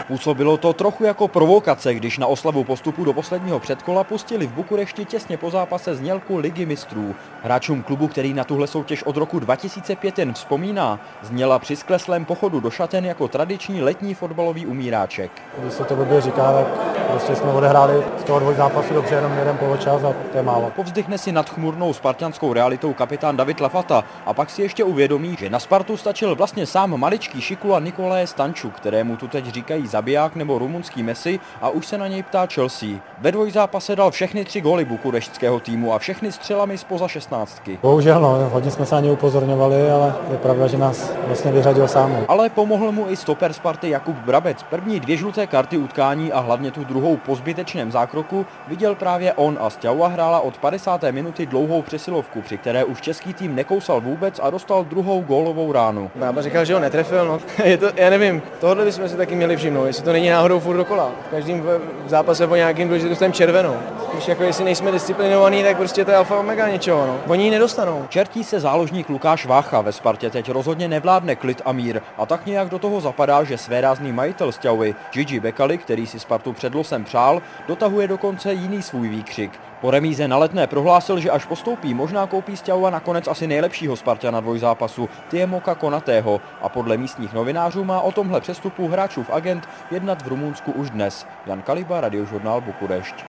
Působilo to trochu jako provokace, když na oslavu postupu do posledního předkola pustili v Bukurešti těsně po zápase znělku Ligy mistrů. Hráčům klubu, který na tuhle soutěž od roku 2005 jen vzpomíná, zněla při skleslém pochodu do šaten jako tradiční letní fotbalový umíráček. Když se to blbě říká, tak prostě jsme odehráli z toho dvojzápasu dobře jenom jeden poločas a to je málo. Povzdychne si nad chmurnou spartanskou realitou kapitán David Lafata a pak si ještě uvědomí, že na Spartu stačil vlastně sám maličký šikula Nikolaje Stanču, kterému tu teď říkají zabiják nebo rumunský Messi, a už se na něj ptá Chelsea. Ve dvojzápase dal všechny 3 góly bukureštského týmu a všechny střelami zpoza 16. Bohužel hodně jsme se na ně upozorňovali, ale je pravda, že nás vlastně vyřadil sám. Ale pomohl mu i stoper Sparty Jakub Brabec. První 2 žluté karty utkání a hlavně tu druhou po zbytečném zákroku viděl právě on a Steaua hrála od 50. minuty dlouhou přesilovku, při které už český tým nekousal vůbec a dostal druhou gólovou ránu. Bába říkal, že ho netrefil, no. Je to, já nevím, tohle bychom si taky měli všimnout, jestli to není náhodou furt dokola. V každém zápase po nějakým důležitém dostaneme červenou. Když jako jestli nejsme disciplinovaní, tak prostě to je alfa omega něčeho, no. Oni ji nedostanou. Čertí se záložník Lukáš Vácha. Ve Spartě teď rozhodně nevládne klid a mír a tak nějak do toho zapadá, že svérázný majitel Steauvy Gigi Becali, který si Spartu před losem přál, dotahuje dokonce jiný svůj výkřik. Po remíze na Letné prohlásil, že až postoupí, možná koupí Steaua nakonec asi nejlepšího Spartana dvojzápasu, Tiemoka Konatého, a podle místních novinářů má o tomhle přestupu hráčův agent jednat v Rumunsku už dnes. Jan Kaliba, Radiožurnál Bukurešť.